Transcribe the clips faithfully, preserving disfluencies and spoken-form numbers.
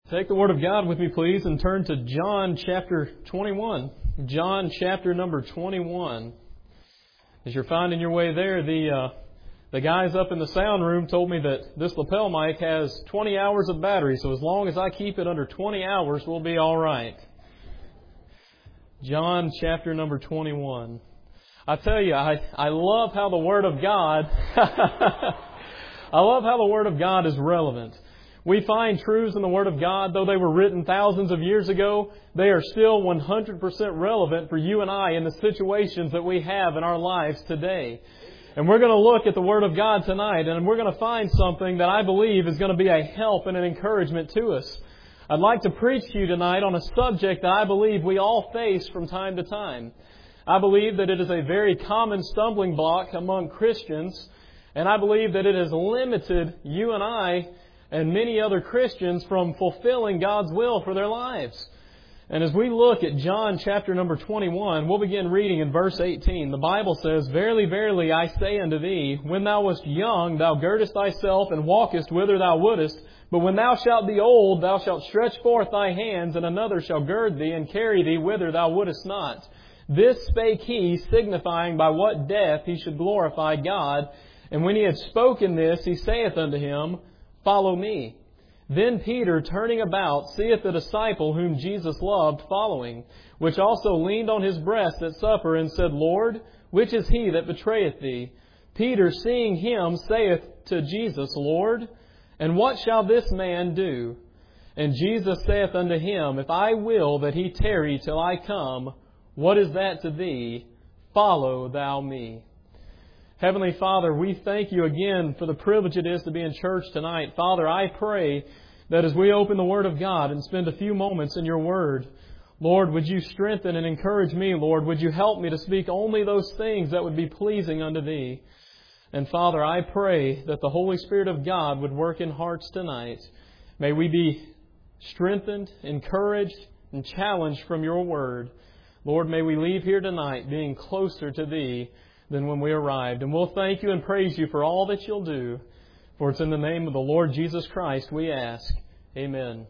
Take the Word of God with me, please, and turn to John chapter twenty-one. John chapter number twenty-one. As you're finding your way there, the uh, the guys up in the sound room told me that this lapel mic has twenty hours of battery, so as long as I keep it under twenty hours, we'll be all right. John chapter number twenty-one. I tell you, I, I love how the Word of God, I love how the Word of God is relevant. We find truths in the Word of God, though they were written thousands of years ago, they are still one hundred percent relevant for you and I in the situations that we have in our lives today. And we're going to look at the Word of God tonight, and we're going to find something that I believe is going to be a help and an encouragement to us. I'd like to preach to you tonight on a subject that I believe we all face from time to time. I believe that it is a very common stumbling block among Christians, and I believe that it has limited you and I and many other Christians from fulfilling God's will for their lives. And as we look at John chapter number twenty-one, we'll begin reading in verse eighteen. The Bible says, "Verily, verily, I say unto thee, when thou wast young, thou girdest thyself and walkest whither thou wouldest. But when thou shalt be old, thou shalt stretch forth thy hands, and another shall gird thee and carry thee whither thou wouldest not. This spake he, signifying by what death he should glorify God. And when he had spoken this, he saith unto him, Follow me. Then Peter, turning about, seeth the disciple whom Jesus loved following, which also leaned on his breast at supper, and said, Lord, which is he that betrayeth thee? Peter, seeing him, saith to Jesus, Lord, and what shall this man do? And Jesus saith unto him, If I will that he tarry till I come, what is that to thee? Follow thou me. Heavenly Father, we thank You again for the privilege it is to be in church tonight. Father, I pray that as we open the Word of God and spend a few moments in Your Word, Lord, would You strengthen and encourage me, Lord? Would You help me to speak only those things that would be pleasing unto Thee? And Father, I pray that the Holy Spirit of God would work in hearts tonight. May we be strengthened, encouraged, and challenged from Your Word. Lord, may we leave here tonight being closer to Thee than when we arrived. And we'll thank You and praise You for all that You'll do. For it's in the name of the Lord Jesus Christ we ask. Amen.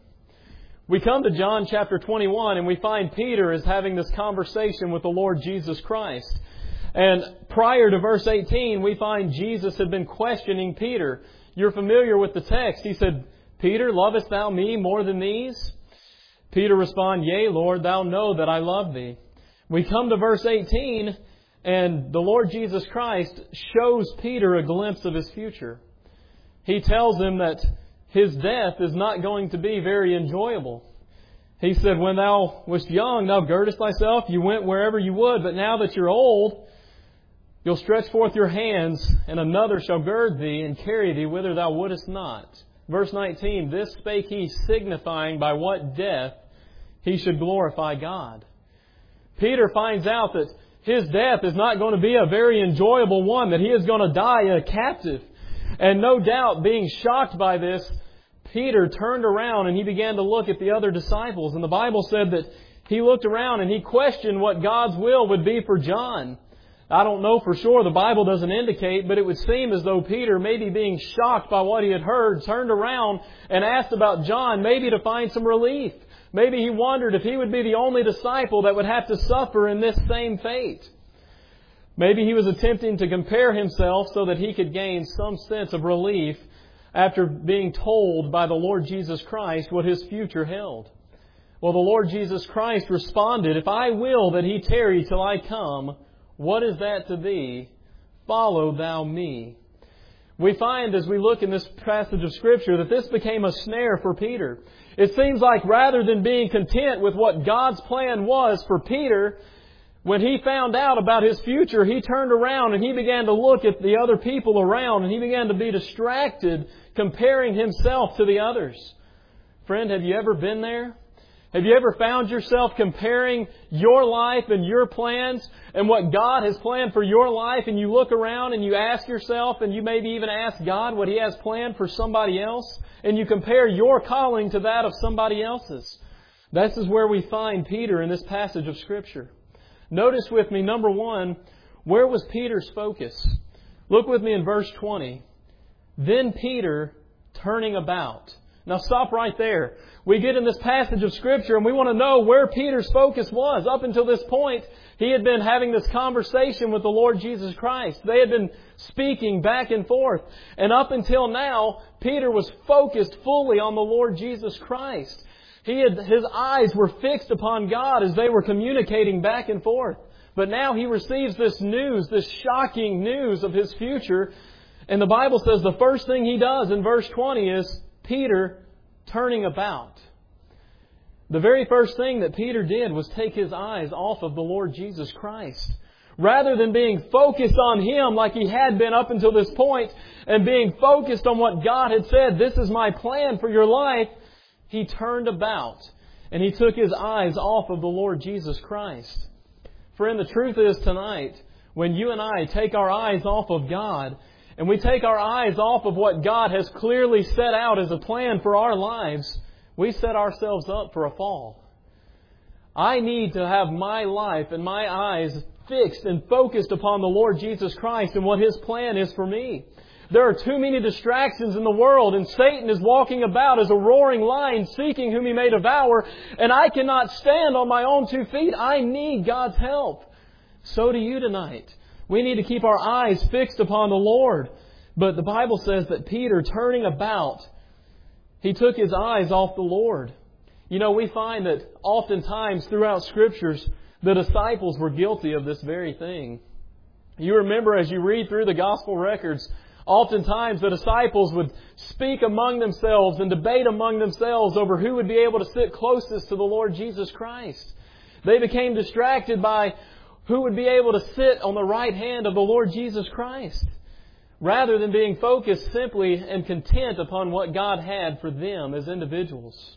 We come to John chapter twenty-one and we find Peter is having this conversation with the Lord Jesus Christ. And prior to verse eighteen, we find Jesus had been questioning Peter. You're familiar with the text. He said, Peter, lovest thou me more than these? Peter responded, Yea, Lord, thou know that I love thee. We come to verse eighteen, and the Lord Jesus Christ shows Peter a glimpse of his future. He tells him that his death is not going to be very enjoyable. He said, When thou wast young, thou girdest thyself, you went wherever you would, but now that you're old, you'll stretch forth your hands, and another shall gird thee and carry thee whither thou wouldest not. Verse nineteen, This spake he, signifying by what death he should glorify God. Peter finds out that his death is not going to be a very enjoyable one, that he is going to die a captive. And no doubt, being shocked by this, Peter turned around and he began to look at the other disciples. And the Bible said that he looked around and he questioned what God's will would be for John. I don't know for sure, the Bible doesn't indicate, but it would seem as though Peter, maybe being shocked by what he had heard, turned around and asked about John, maybe to find some relief. Maybe he wondered if he would be the only disciple that would have to suffer in this same fate. Maybe he was attempting to compare himself so that he could gain some sense of relief after being told by the Lord Jesus Christ what his future held. Well, the Lord Jesus Christ responded, If I will that he tarry till I come, what is that to thee? Follow thou me. We find as we look in this passage of Scripture that this became a snare for Peter. It seems like rather than being content with what God's plan was for Peter, when he found out about his future, he turned around and he began to look at the other people around and he began to be distracted, comparing himself to the others. Friend, have you ever been there? Have you ever found yourself comparing your life and your plans and what God has planned for your life, and you look around and you ask yourself, and you maybe even ask God what He has planned for somebody else, and you compare your calling to that of somebody else's? This is where we find Peter in this passage of Scripture. Notice with me, number one, where was Peter's focus? Look with me in verse twenty. Then Peter, turning about. Now stop right there. We get in this passage of Scripture and we want to know where Peter's focus was. Up until this point, he had been having this conversation with the Lord Jesus Christ. They had been speaking back and forth. And up until now, Peter was focused fully on the Lord Jesus Christ. He had, his eyes were fixed upon God as they were communicating back and forth. But now he receives this news, this shocking news of his future. And the Bible says the first thing he does in verse twenty is Peter turning about. The very first thing that Peter did was take his eyes off of the Lord Jesus Christ. Rather than being focused on Him like he had been up until this point and being focused on what God had said, this is my plan for your life, he turned about and he took his eyes off of the Lord Jesus Christ. Friend, the truth is tonight, when you and I take our eyes off of God and we take our eyes off of what God has clearly set out as a plan for our lives, we set ourselves up for a fall. I need to have my life and my eyes fixed and focused upon the Lord Jesus Christ and what His plan is for me. There are too many distractions in the world, and Satan is walking about as a roaring lion seeking whom he may devour, and I cannot stand on my own two feet. I need God's help. So do you tonight. We need to keep our eyes fixed upon the Lord. But the Bible says that Peter, turning about, he took his eyes off the Lord. You know, we find that oftentimes throughout Scriptures, the disciples were guilty of this very thing. You remember as you read through the Gospel records, oftentimes the disciples would speak among themselves and debate among themselves over who would be able to sit closest to the Lord Jesus Christ. They became distracted by who would be able to sit on the right hand of the Lord Jesus Christ, rather than being focused simply and content upon what God had for them as individuals.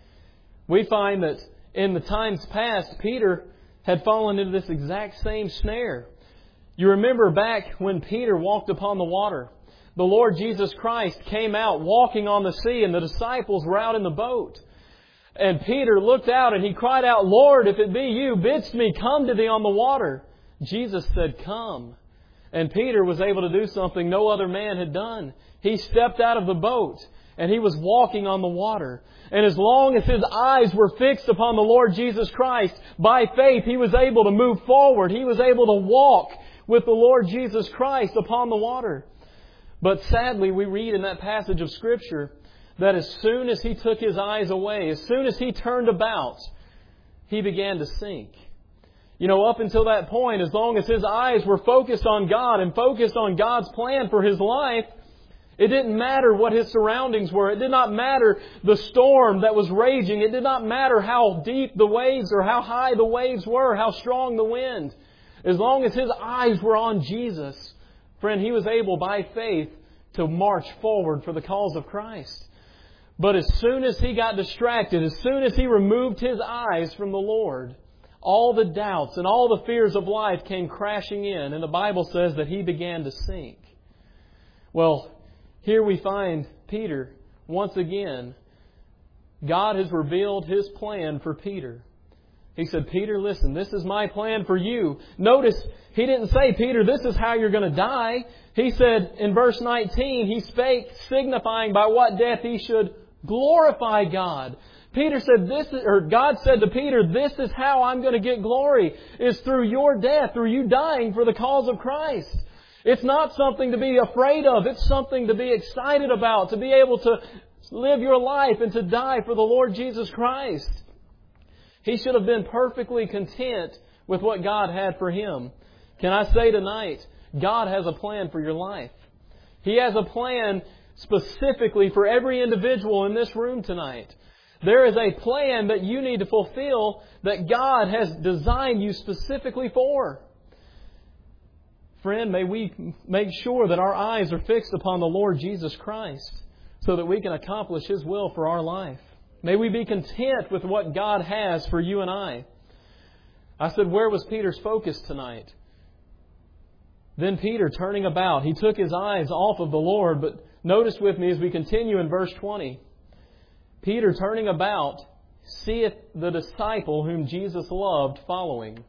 We find that in the times past, Peter had fallen into this exact same snare. You remember back when Peter walked upon the water, the Lord Jesus Christ came out walking on the sea and the disciples were out in the boat. And Peter looked out and he cried out, "Lord, if it be you, bidst me come to thee on the water." Jesus said, "Come." And Peter was able to do something no other man had done. He stepped out of the boat and he was walking on the water. And as long as his eyes were fixed upon the Lord Jesus Christ, by faith he was able to move forward. He was able to walk with the Lord Jesus Christ upon the water. But sadly, we read in that passage of Scripture that as soon as he took his eyes away, as soon as he turned about, he began to sink. You know, up until that point, as long as his eyes were focused on God and focused on God's plan for his life, it didn't matter what his surroundings were. It did not matter the storm that was raging. It did not matter how deep the waves or how high the waves were, how strong the wind. As long as his eyes were on Jesus, friend, he was able by faith to march forward for the cause of Christ. But as soon as he got distracted, as soon as he removed his eyes from the Lord, all the doubts and all the fears of life came crashing in. And the Bible says that he began to sink. Well, here we find Peter once again. God has revealed His plan for Peter. He said, "Peter, listen, this is my plan for you." Notice, He didn't say, "Peter, this is how you're going to die." He said in verse nineteen, He spake, signifying by what death He should glorify God. Peter said, "This is," or God said to Peter, "This is how I'm going to get glory, is through your death, through you dying for the cause of Christ." It's not something to be afraid of. It's something to be excited about, to be able to live your life and to die for the Lord Jesus Christ. He should have been perfectly content with what God had for him. Can I say tonight, God has a plan for your life. He has a plan specifically for every individual in this room tonight. There is a plan that you need to fulfill that God has designed you specifically for. Friend, may we make sure that our eyes are fixed upon the Lord Jesus Christ so that we can accomplish His will for our life. May we be content with what God has for you and I. I said, where was Peter's focus tonight? Then Peter, turning about, he took his eyes off of the Lord. But notice with me as we continue in verse twenty. Peter, turning about, seeth the disciple whom Jesus loved following.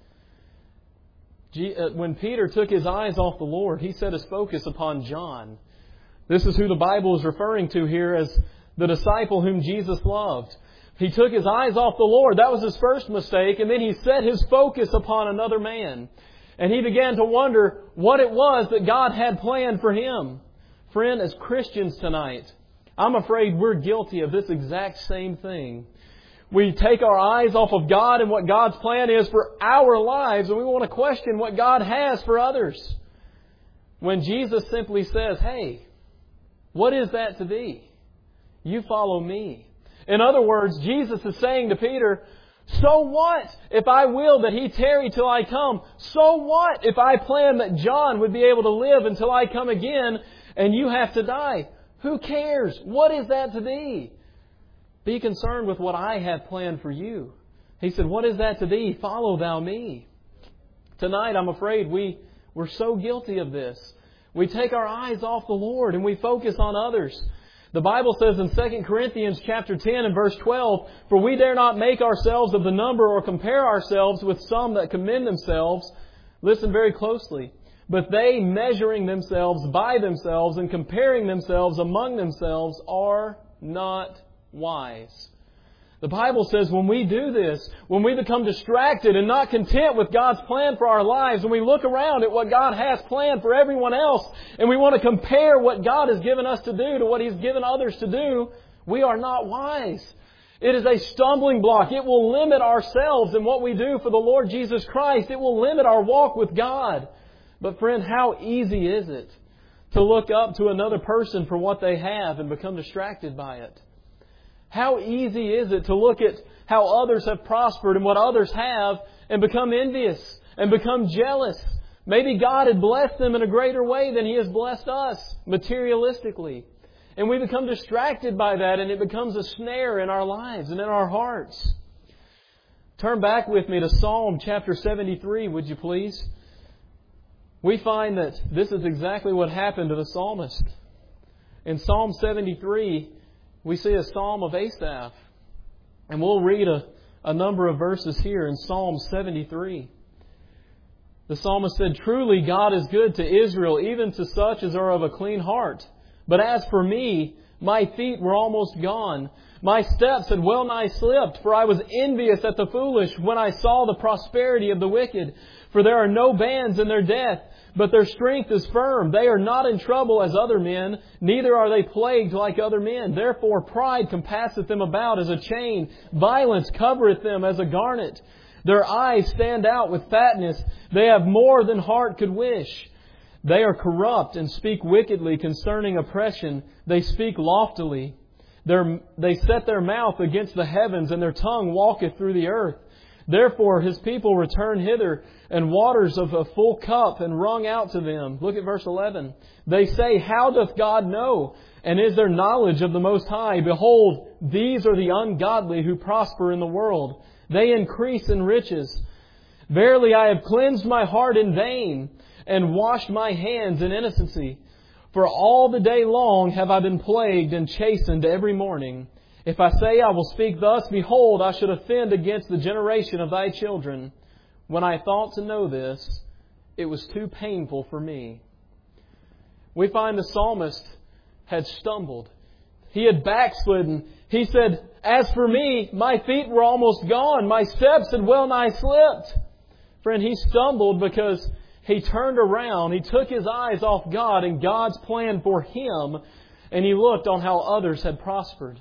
When Peter took his eyes off the Lord, he set his focus upon John. This is who the Bible is referring to here as the disciple whom Jesus loved. He took his eyes off the Lord. That was his first mistake. And then he set his focus upon another man. And he began to wonder what it was that God had planned for him. Friend, as Christians tonight, I'm afraid we're guilty of this exact same thing. We take our eyes off of God and what God's plan is for our lives, and we want to question what God has for others. When Jesus simply says, hey, what is that to thee? You follow me. In other words, Jesus is saying to Peter, so what if I will that He tarry till I come? So what if I plan that John would be able to live until I come again and you have to die? Who cares? What is that to thee? Be concerned with what I have planned for you. He said, what is that to thee? Follow thou me. Tonight, I'm afraid we, we're so guilty of this. We take our eyes off the Lord and we focus on others. The Bible says in Second Corinthians chapter ten and verse twelve, for we dare not make ourselves of the number or compare ourselves with some that commend themselves. Listen very closely. But they, measuring themselves by themselves and comparing themselves among themselves, are not wise. The Bible says when we do this, when we become distracted and not content with God's plan for our lives, when we look around at what God has planned for everyone else, and we want to compare what God has given us to do to what He's given others to do, we are not wise. It is a stumbling block. It will limit ourselves in what we do for the Lord Jesus Christ. It will limit our walk with God. But friend, how easy is it to look up to another person for what they have and become distracted by it? How easy is it to look at how others have prospered and what others have and become envious and become jealous? Maybe God had blessed them in a greater way than He has blessed us materialistically. And we become distracted by that, and it becomes a snare in our lives and in our hearts. Turn back with me to Psalm chapter seventy-three, would you please? We find that this is exactly what happened to the psalmist. In Psalm seventy-three, we see a psalm of Asaph. And we'll read a, a number of verses here in Psalm seventy-three. The psalmist said, truly God is good to Israel, even to such as are of a clean heart. But as for me, my feet were almost gone. My steps had well nigh slipped, for I was envious at the foolish when I saw the prosperity of the wicked. For there are no bands in their death, but their strength is firm. They are not in trouble as other men, neither are they plagued like other men. Therefore pride compasseth them about as a chain. Violence covereth them as a garment. Their eyes stand out with fatness. They have more than heart could wish. They are corrupt and speak wickedly concerning oppression. They speak loftily. Their, they set their mouth against the heavens, and their tongue walketh through the earth. Therefore His people return hither, and waters of a full cup and wrung out to them. Look at verse eleven. They say, how doth God know? And is there knowledge of the Most High? Behold, these are the ungodly who prosper in the world. They increase in riches. Verily I have cleansed my heart in vain, and washed my hands in innocency. For all the day long have I been plagued and chastened every morning. If I say I will speak thus, behold, I should offend against the generation of Thy children. When I thought to know this, it was too painful for me. We find the psalmist had stumbled. He had backslidden. He said, as for me, my feet were almost gone. My steps had well nigh slipped. Friend, he stumbled because he turned around. He took his eyes off God and God's plan for him, and he looked on how others had prospered.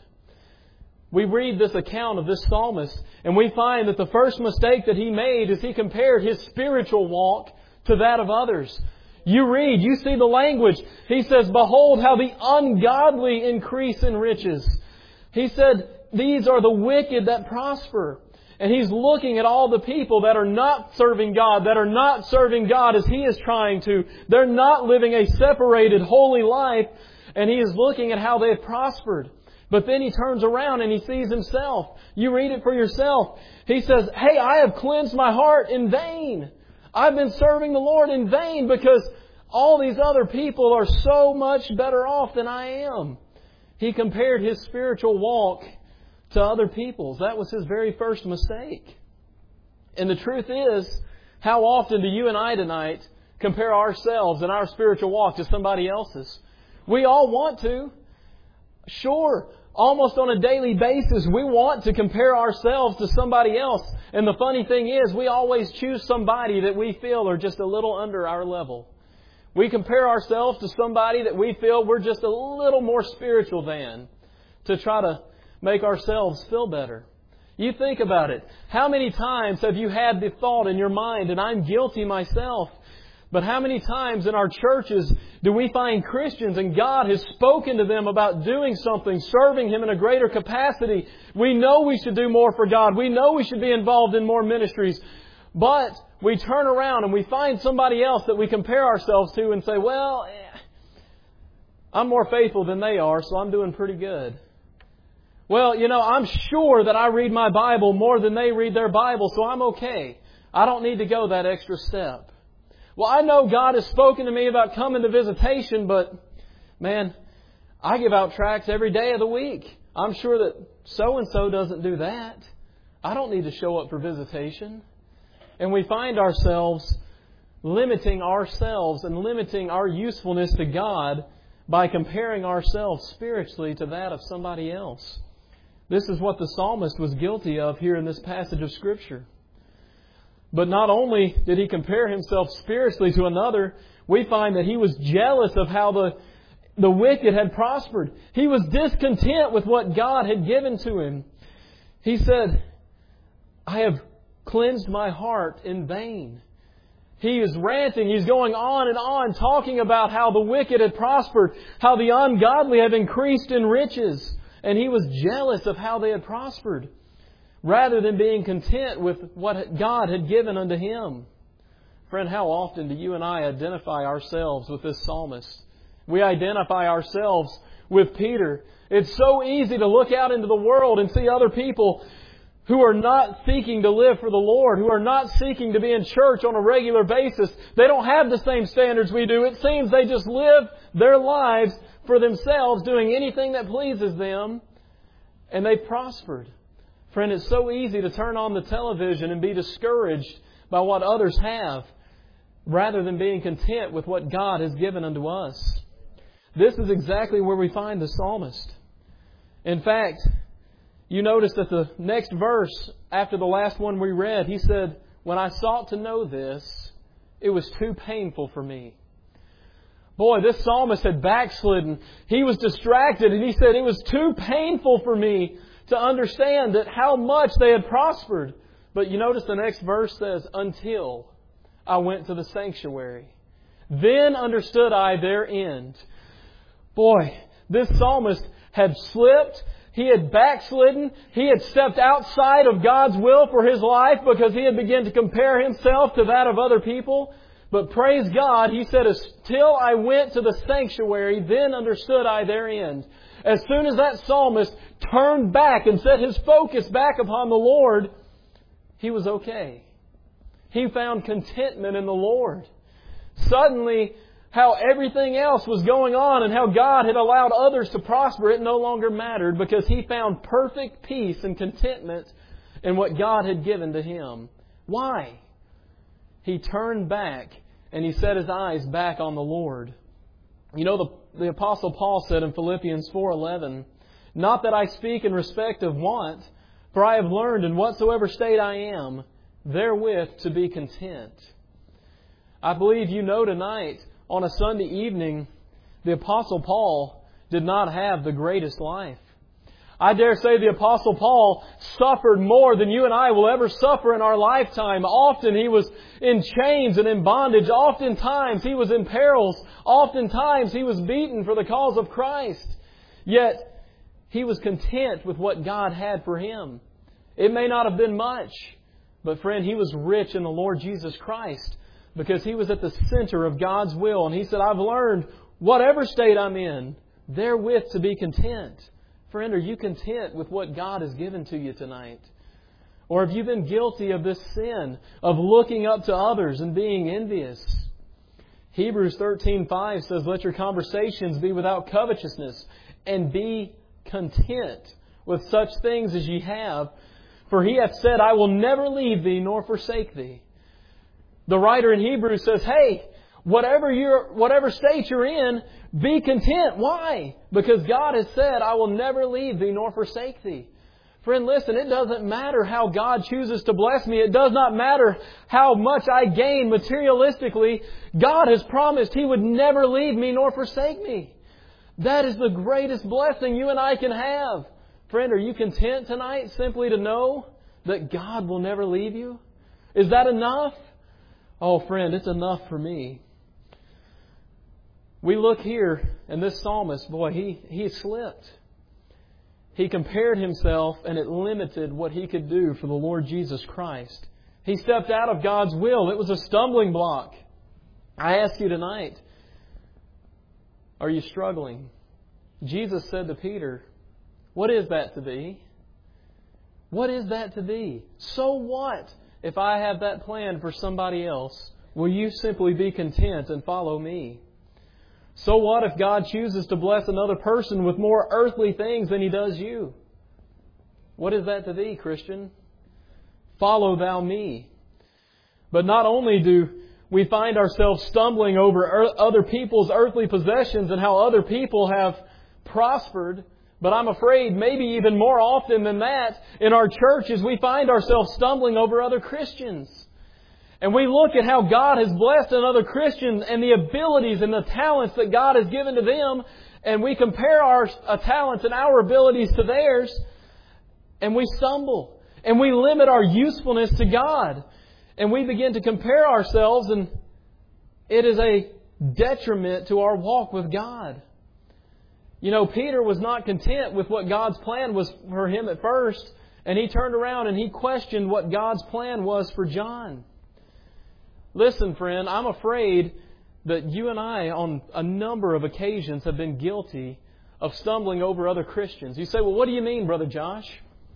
We read this account of this psalmist, and we find that the first mistake that he made is he compared his spiritual walk to that of others. You read, you see the language. He says, behold how the ungodly increase in riches. He said, these are the wicked that prosper. And he's looking at all the people that are not serving God, that are not serving God as he is trying to. They're not living a separated, holy life. And he is looking at how they have prospered. But then he turns around and he sees himself. You read it for yourself. He says, hey, I have cleansed my heart in vain. I've been serving the Lord in vain because all these other people are so much better off than I am. He compared his spiritual walk to other people's. That was his very first mistake. And the truth is, how often do you and I tonight compare ourselves and our spiritual walk to somebody else's? We all want to. Sure, almost on a daily basis, we want to compare ourselves to somebody else. And the funny thing is, we always choose somebody that we feel are just a little under our level. We compare ourselves to somebody that we feel we're just a little more spiritual than, to try to make ourselves feel better. You think about it. How many times have you had the thought in your mind, and I'm guilty myself, but how many times in our churches do we find Christians and God has spoken to them about doing something, serving Him in a greater capacity? We know we should do more for God. We know we should be involved in more ministries. But we turn around and we find somebody else that we compare ourselves to and say, well, I'm more faithful than they are, so I'm doing pretty good. Well, you know, I'm sure that I read my Bible more than they read their Bible, so I'm okay. I don't need to go that extra step. Well, I know God has spoken to me about coming to visitation, but, man, I give out tracts every day of the week. I'm sure that so-and-so doesn't do that. I don't need to show up for visitation. And we find ourselves limiting ourselves and limiting our usefulness to God by comparing ourselves spiritually to that of somebody else. This is what the psalmist was guilty of here in this passage of Scripture. But not only did he compare himself spiritually to another, we find that he was jealous of how the, the wicked had prospered. He was discontent with what God had given to him. He said, I have cleansed my heart in vain. He is ranting. He's going on and on talking about how the wicked had prospered, how the ungodly have increased in riches. And he was jealous of how they had prospered, rather than being content with what God had given unto him. Friend, how often do you and I identify ourselves with this psalmist? We identify ourselves with Peter. It's so easy to look out into the world and see other people who are not seeking to live for the Lord, who are not seeking to be in church on a regular basis. They don't have the same standards we do. It seems they just live their lives for themselves, doing anything that pleases them, and they've prospered. Friend, it's so easy to turn on the television and be discouraged by what others have, rather than being content with what God has given unto us. This is exactly where we find the psalmist. In fact, you notice that the next verse, after the last one we read, he said, when I sought to know this, it was too painful for me. Boy, this psalmist had backslidden. He was distracted, and he said, it was too painful for me to understand that how much they had prospered. But you notice the next verse says, until I went to the sanctuary. Then understood I their end. Boy, this psalmist had slipped. He had backslidden. He had stepped outside of God's will for his life because he had begun to compare himself to that of other people. But praise God, he said, till I went to the sanctuary, then understood I their end. As soon as that psalmist turned back and set his focus back upon the Lord, he was okay. He found contentment in the Lord. Suddenly, how everything else was going on and how God had allowed others to prosper, it no longer mattered because he found perfect peace and contentment in what God had given to him. Why? He turned back and he set his eyes back on the Lord. You know, the, the Apostle Paul said in Philippians four eleven, not that I speak in respect of want, for I have learned in whatsoever state I am, therewith to be content. I believe you know tonight, on a Sunday evening, the Apostle Paul did not have the greatest life. I dare say the Apostle Paul suffered more than you and I will ever suffer in our lifetime. Often he was in chains and in bondage. Oftentimes he was in perils. Oftentimes he was beaten for the cause of Christ. Yet he was content with what God had for him. It may not have been much, but friend, he was rich in the Lord Jesus Christ because he was at the center of God's will. And he said, I've learned whatever state I'm in, therewith to be content. Friend, are you content with what God has given to you tonight? Or have you been guilty of this sin of looking up to others and being envious? Hebrews thirteen five says, let your conversations be without covetousness and be content with such things as ye have. For He hath said, I will never leave thee nor forsake thee. The writer in Hebrews says, hey, Whatever you're, whatever state you're in, be content. Why? Because God has said, I will never leave thee nor forsake thee. Friend, listen, it doesn't matter how God chooses to bless me. It does not matter how much I gain materialistically. God has promised He would never leave me nor forsake me. That is the greatest blessing you and I can have. Friend, are you content tonight simply to know that God will never leave you? Is that enough? Oh, friend, it's enough for me. We look here, and this psalmist, boy, he, he slipped. He compared himself, and it limited what he could do for the Lord Jesus Christ. He stepped out of God's will. It was a stumbling block. I ask you tonight, are you struggling? Jesus said to Peter, what is that to thee? What is that to thee? So what if I have that plan for somebody else? Will you simply be content and follow me? So what if God chooses to bless another person with more earthly things than He does you? What is that to thee, Christian? Follow thou me. But not only do we find ourselves stumbling over other people's earthly possessions and how other people have prospered, but I'm afraid maybe even more often than that, in our churches we find ourselves stumbling over other Christians. And we look at how God has blessed another Christian and the abilities and the talents that God has given to them, and we compare our uh, talents and our abilities to theirs, and we stumble. And we limit our usefulness to God. And we begin to compare ourselves, and it is a detriment to our walk with God. You know, Peter was not content with what God's plan was for him at first, and he turned around and he questioned what God's plan was for John. Listen, friend, I'm afraid that you and I, on a number of occasions, have been guilty of stumbling over other Christians. You say, well, what do you mean, Brother Josh?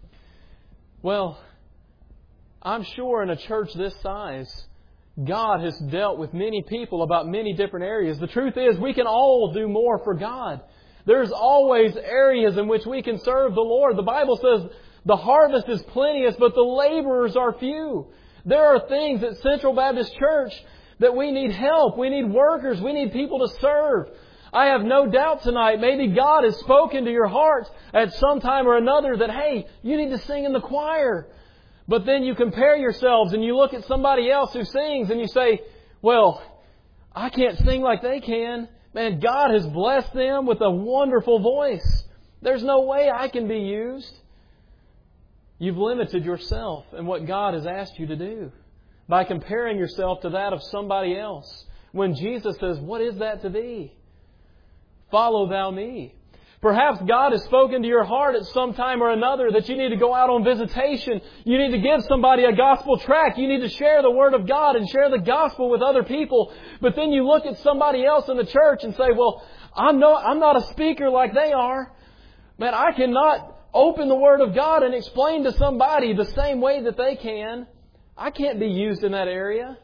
Well, I'm sure in a church this size, God has dealt with many people about many different areas. The truth is, we can all do more for God. There's always areas in which we can serve the Lord. The Bible says the harvest is plenteous, but the laborers are few. There are things at Central Baptist Church that we need help. We need workers. We need people to serve. I have no doubt tonight, maybe God has spoken to your heart at some time or another that, hey, you need to sing in the choir. But then you compare yourselves and you look at somebody else who sings and you say, well, I can't sing like they can. Man, God has blessed them with a wonderful voice. There's no way I can be used. You've limited yourself and what God has asked you to do by comparing yourself to that of somebody else. When Jesus says, what is that to thee? Follow thou me. Perhaps God has spoken to your heart at some time or another that you need to go out on visitation. You need to give somebody a gospel tract. You need to share the Word of God and share the gospel with other people. But then you look at somebody else in the church and say, well, I'm no, I'm not a speaker like they are. Man, I cannot open the Word of God and explain to somebody the same way that they can. I can't be used in that area.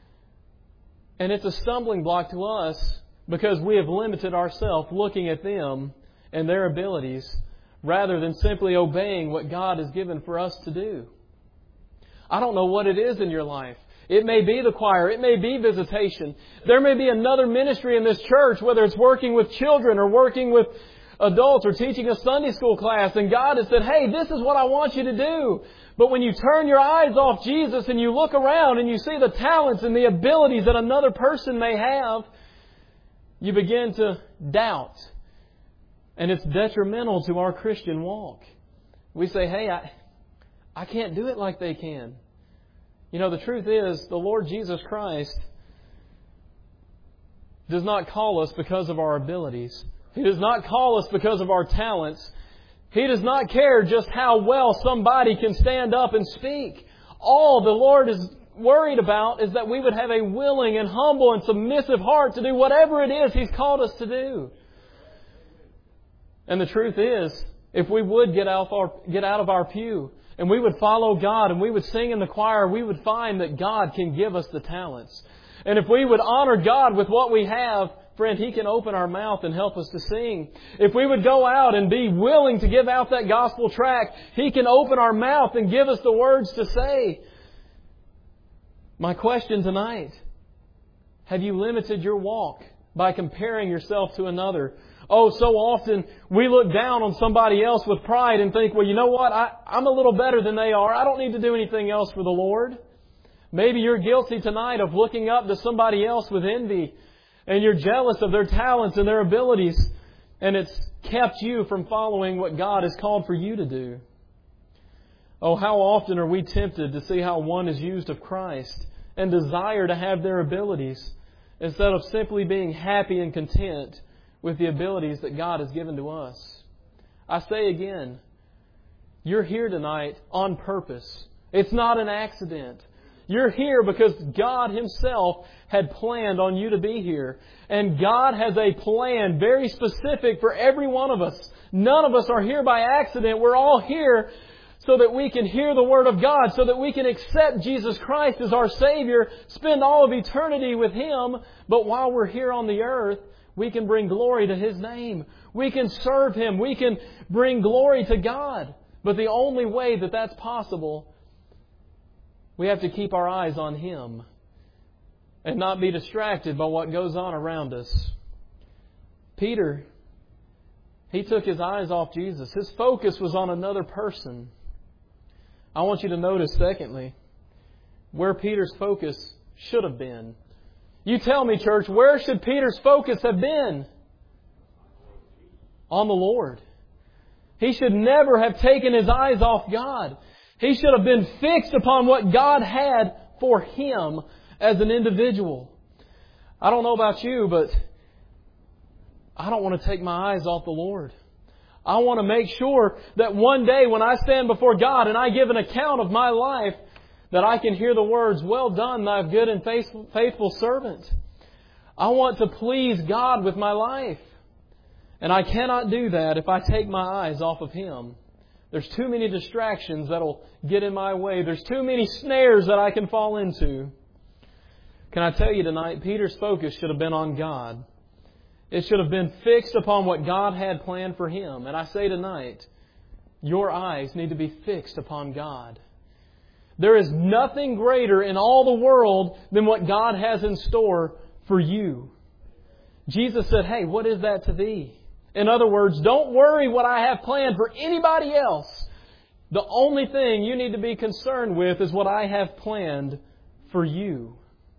And it's a stumbling block to us because we have limited ourselves looking at them and their abilities rather than simply obeying what God has given for us to do. I don't know what it is in your life. It may be the choir. It may be visitation. There may be another ministry in this church, whether it's working with children or working with adults or teaching a Sunday school class, and God has said, hey, this is what I want you to do. But when you turn your eyes off Jesus and you look around and you see the talents and the abilities that another person may have, you begin to doubt. And it's detrimental to our Christian walk. We say, hey, I, I can't do it like they can. You know, the truth is, the Lord Jesus Christ does not call us because of our abilities. He does not call us because of our talents. He does not care just how well somebody can stand up and speak. All the Lord is worried about is that we would have a willing and humble and submissive heart to do whatever it is He's called us to do. And the truth is, if we would get out of our, get out of our pew and we would follow God and we would sing in the choir, we would find that God can give us the talents. And if we would honor God with what we have, friend, He can open our mouth and help us to sing. If we would go out and be willing to give out that gospel tract, He can open our mouth and give us the words to say. My question tonight, Have you limited your walk by comparing yourself to another? Oh, so often we look down on somebody else with pride and think, well, you know what? I, I'm a little better than they are. I don't need to do anything else for the Lord. Maybe you're guilty tonight of looking up to somebody else with envy, and you're jealous of their talents and their abilities, and it's kept you from following what God has called for you to do. Oh, how often are we tempted to see how one is used of Christ and desire to have their abilities instead of simply being happy and content with the abilities that God has given to us. I say again, you're here tonight on purpose. It's not an accident. You're here because God Himself had planned on you to be here. And God has a plan very specific for every one of us. None of us are here by accident. We're all here so that we can hear the Word of God, so that we can accept Jesus Christ as our Savior, spend all of eternity with Him. But while we're here on the earth, we can bring glory to His name. We can serve Him. We can bring glory to God. But the only way that that's possible, we have to keep our eyes on Him and not be distracted by what goes on around us. Peter, he took his eyes off Jesus. His focus was on another person. I want you to notice, secondly, where Peter's focus should have been. You tell me, church, where should Peter's focus have been? On the Lord. He should never have taken his eyes off God. He should have been fixed upon what God had for him as an individual. I don't know about you, but I don't want to take my eyes off the Lord. I want to make sure that one day when I stand before God and I give an account of my life, that I can hear the words, "Well done, thy good and faithful, faithful servant." I want to please God with my life. And I cannot do that if I take my eyes off of Him. There's too many distractions that'll get in my way. There's too many snares that I can fall into. Can I tell you tonight, Peter's focus should have been on God. It should have been fixed upon what God had planned for him. And I say tonight, your eyes need to be fixed upon God. There is nothing greater in all the world than what God has in store for you. Jesus said, "Hey, what is that to thee?" In other words, don't worry what I have planned for anybody else. The only thing you need to be concerned with is what I have planned for you.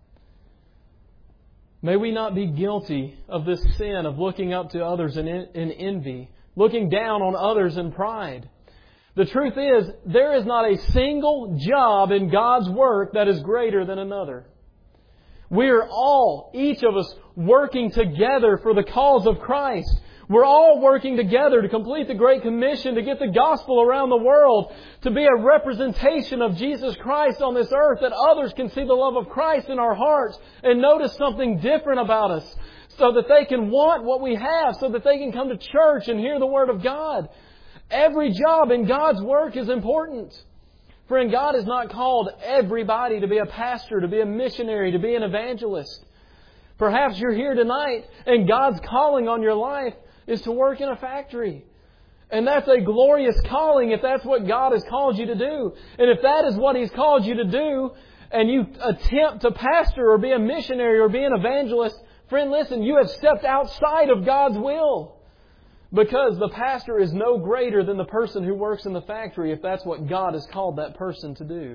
May we not be guilty of this sin of looking up to others in, in envy, looking down on others in pride. The truth is, there is not a single job in God's work that is greater than another. We are all, each of us, working together for the cause of Christ. We're all working together to complete the Great Commission, to get the gospel around the world, to be a representation of Jesus Christ on this earth, that others can see the love of Christ in our hearts and notice something different about us, so that they can want what we have, so that they can come to church and hear the Word of God. Every job in God's work is important. Friend, God has not called everybody to be a pastor, to be a missionary, to be an evangelist. Perhaps you're here tonight and God's calling on your life is to work in a factory. And that's a glorious calling if that's what God has called you to do. And if that is what He's called you to do, and you attempt to pastor or be a missionary or be an evangelist, friend, listen, you have stepped outside of God's will. Because the pastor is no greater than the person who works in the factory if that's what God has called that person to do.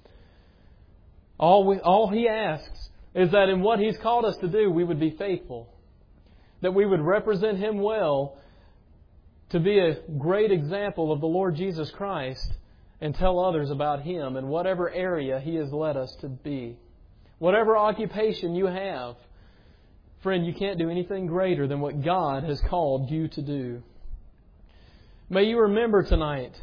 All, we, all He asks is that in what He's called us to do, we would be faithful. That we would represent Him well, to be a great example of the Lord Jesus Christ and tell others about Him in whatever area He has led us to be. Whatever occupation you have, friend, you can't do anything greater than what God has called you to do. May you remember tonight,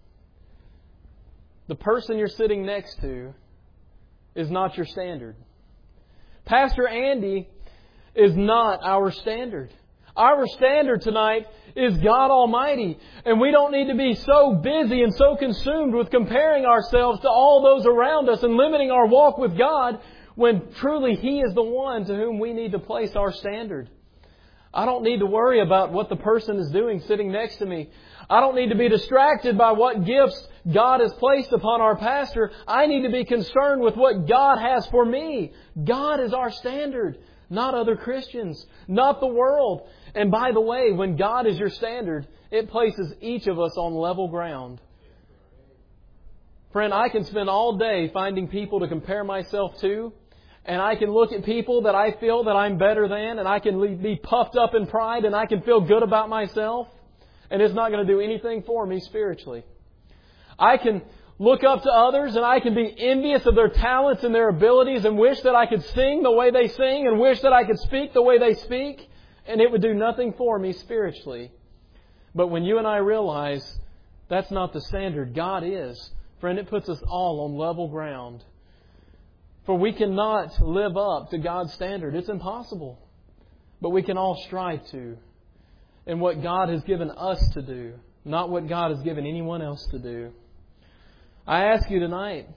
the person you're sitting next to is not your standard. Pastor Andy is not our standard. Our standard tonight is God Almighty. And we don't need to be so busy and so consumed with comparing ourselves to all those around us and limiting our walk with God, when truly He is the one to whom we need to place our standard. I don't need to worry about what the person is doing sitting next to me. I don't need to be distracted by what gifts God has placed upon our pastor, I need to be concerned with what God has for me. God is our standard, not other Christians, not the world. And by the way, when God is your standard, it places each of us on level ground. Friend, I can spend all day finding people to compare myself to, and I can look at people that I feel that I'm better than, and I can be puffed up in pride, and I can feel good about myself, and it's not going to do anything for me spiritually. I can look up to others, and I can be envious of their talents and their abilities, and wish that I could sing the way they sing, and wish that I could speak the way they speak, and it would do nothing for me spiritually. But when you and I realize that's not the standard, God is, friend, it puts us all on level ground. For we cannot live up to God's standard. It's impossible. But we can all strive to. And what God has given us to do, not what God has given anyone else to do. I ask you tonight,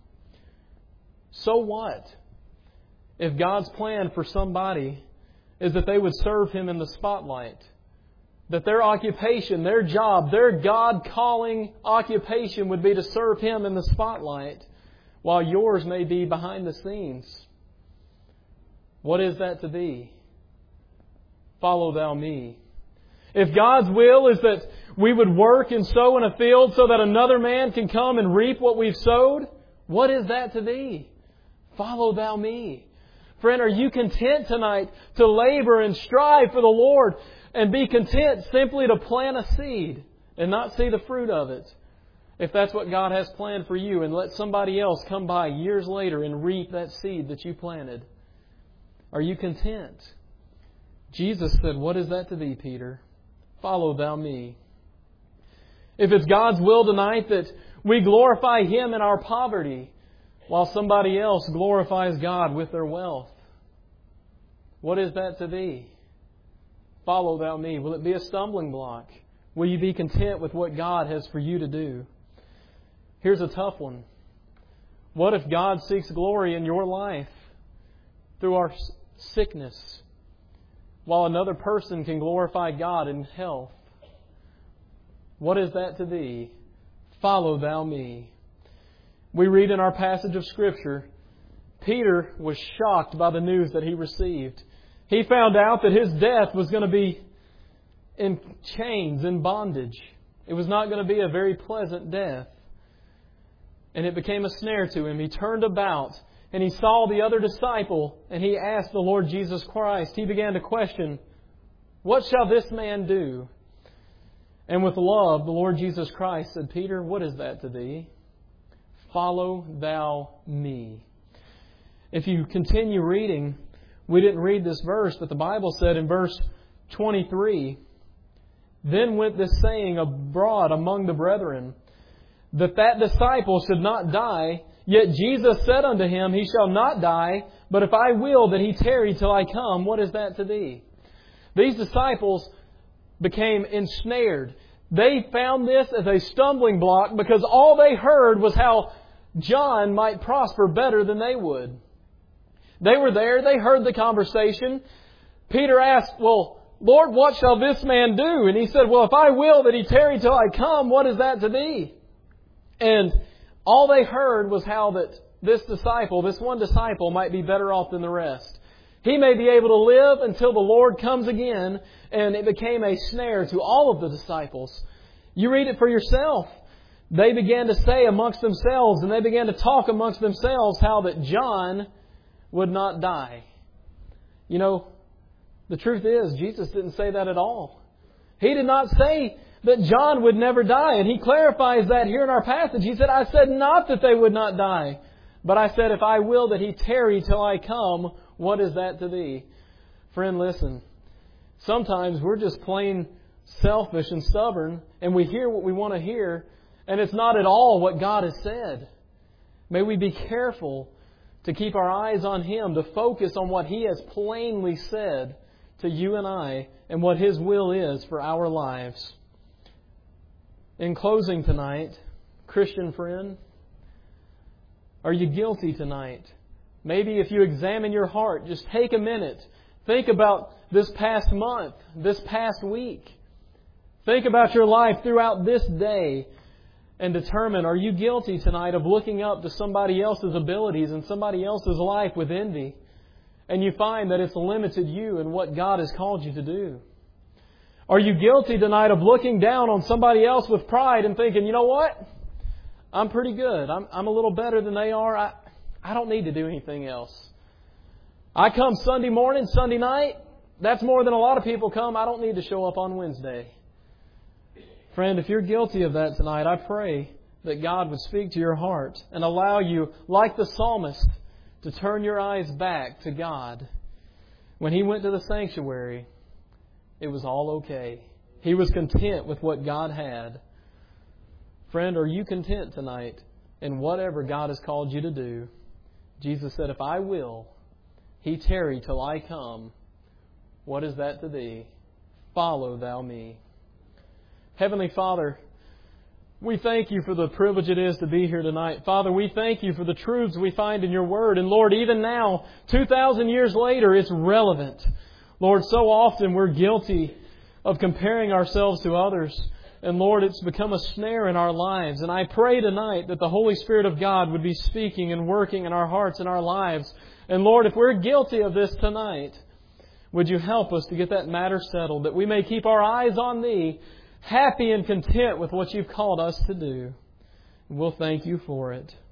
so what if God's plan for somebody is that they would serve Him in the spotlight? That their occupation, their job, their God-calling occupation would be to serve Him in the spotlight, while yours may be behind the scenes. What is that to be? Follow thou me. If God's will is that we would work and sow in a field so that another man can come and reap what we've sowed, what is that to be? Follow thou me. Friend, are you content tonight to labor and strive for the Lord and be content simply to plant a seed and not see the fruit of it? If that's what God has planned for you, and let somebody else come by years later and reap that seed that you planted. Are you content? Jesus said, what is that to thee, Peter? Follow thou me. If it's God's will tonight that we glorify Him in our poverty, while somebody else glorifies God with their wealth, what is that to thee? Follow thou me. Will it be a stumbling block? Will you be content with what God has for you to do? Here's a tough one. What if God seeks glory in your life through our sickness, while another person can glorify God in health? What is that to thee? Follow thou me. We read in our passage of Scripture, Peter was shocked by the news that he received. He found out that his death was going to be in chains, in bondage. It was not going to be a very pleasant death. And it became a snare to him. He turned about and he saw the other disciple and he asked the Lord Jesus Christ. He began to question, what shall this man do? And with love, the Lord Jesus Christ said, Peter, what is that to thee? Follow thou me. If you continue reading, we didn't read this verse, but the Bible said in verse twenty-three, then went this saying abroad among the brethren, that that disciple should not die. Yet Jesus said unto him, he shall not die, but if I will that he tarry till I come, what is that to thee? These disciples became ensnared. They found this as a stumbling block because all they heard was how John might prosper better than they would. They were there. They heard the conversation. Peter asked, well, Lord, what shall this man do? And He said, well, if I will that he tarry till I come, what is that to thee? And all they heard was how that this disciple, this one disciple, might be better off than the rest. He may be able to live until the Lord comes again, and it became a snare to all of the disciples. You read it for yourself. They began to say amongst themselves, and they began to talk amongst themselves, how that John would not die. You know, the truth is, Jesus didn't say that at all. He did not say that John would never die. And He clarifies that here in our passage. He said, I said not that they would not die, but I said, if I will that he tarry till I come, what is that to thee? Friend, listen. Sometimes we're just plain selfish and stubborn, and we hear what we want to hear, and it's not at all what God has said. May we be careful to keep our eyes on Him, to focus on what He has plainly said to you and I, and what His will is for our lives. In closing tonight, Christian friend, are you guilty tonight? Maybe if you examine your heart, just take a minute. Think about this past month, this past week. Think about your life throughout this day. and determine, are you guilty tonight of looking up to somebody else's abilities and somebody else's life with envy? And you find that it's limited you and what God has called you to do. Are you guilty tonight of looking down on somebody else with pride and thinking, you know what? I'm pretty good. I'm, I'm a little better than they are. I, I don't need to do anything else. I come Sunday morning, Sunday night. That's more than a lot of people come. I don't need to show up on Wednesday. Friend, if you're guilty of that tonight, I pray that God would speak to your heart and allow you, like the psalmist, to turn your eyes back to God. When he went to the sanctuary, it was all okay. He was content with what God had. Friend, are you content tonight in whatever God has called you to do? Jesus said, if I will, He tarry till I come. What is that to thee? Follow thou me. Heavenly Father, we thank You for the privilege it is to be here tonight. Father, we thank You for the truths we find in Your Word. And Lord, even now, two thousand years later, it's relevant. Lord, so often we're guilty of comparing ourselves to others. And Lord, it's become a snare in our lives. And I pray tonight that the Holy Spirit of God would be speaking and working in our hearts and our lives. And Lord, if we're guilty of this tonight, would You help us to get that matter settled, that we may keep our eyes on Thee, happy and content with what You've called us to do. We'll thank You for it.